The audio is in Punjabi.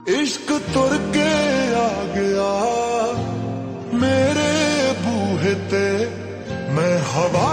इश्क तुर के आ गया मेरे बूहे ते, मैं हवा